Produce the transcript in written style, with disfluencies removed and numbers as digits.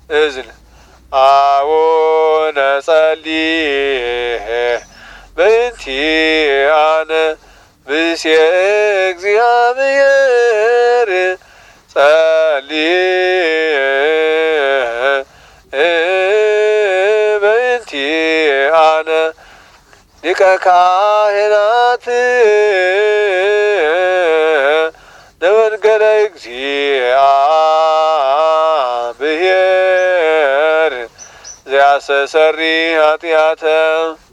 እዝል አቡነ ጸልይ በእንቲአነ ብእሴ እግዚአብሔር ጸልይ በእንቲአነ ሊቀ ካህናት ለመንገለ እግዚአብሔር ዘያስተሰርይ ኃጢአተ